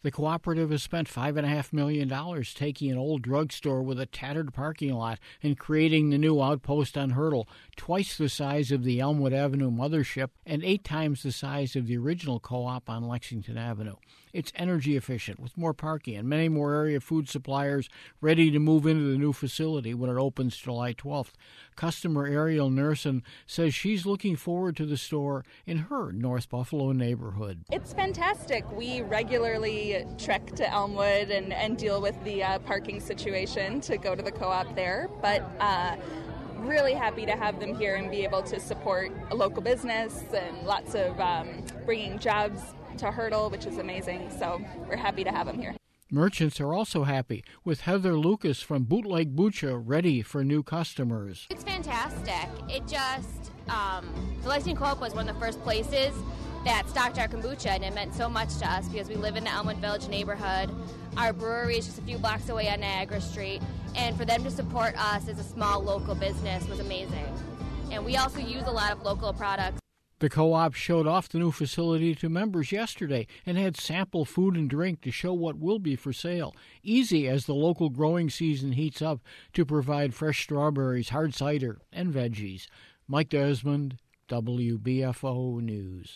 The cooperative has spent $5.5 million taking an old drugstore with a tattered parking lot and creating the new outpost on Hurdle, twice the size of the Elmwood Avenue mothership and 8 times the size of the original co-op on Lexington Avenue. It's energy efficient with more parking and many more area food suppliers ready to move into the new facility when it opens July 12th. Customer Ariel Nerson says she's looking forward to the store in her North Buffalo neighborhood. It's fantastic. We regularly trek to Elmwood and deal with the parking situation to go to the co-op there, but really happy to have them here and be able to support a local business and lots of bringing jobs to Hurdle, which is amazing. So we're happy to have them here. Merchants are also happy, with Heather Lucas from Bootleg Bucha ready for new customers. It's fantastic. It just, the Lexington Co-op was one of the first places that stocked our kombucha, and it meant so much to us because we live in the Elmwood Village neighborhood. Our brewery is just a few blocks away on Niagara Street, and for them to support us as a small local business was amazing. And we also use a lot of local products. The co-op showed off the new facility to members yesterday and had sample food and drink to show what will be for sale. Easy as the local growing season heats up to provide fresh strawberries, hard cider, and veggies. Mike Desmond, WBFO News.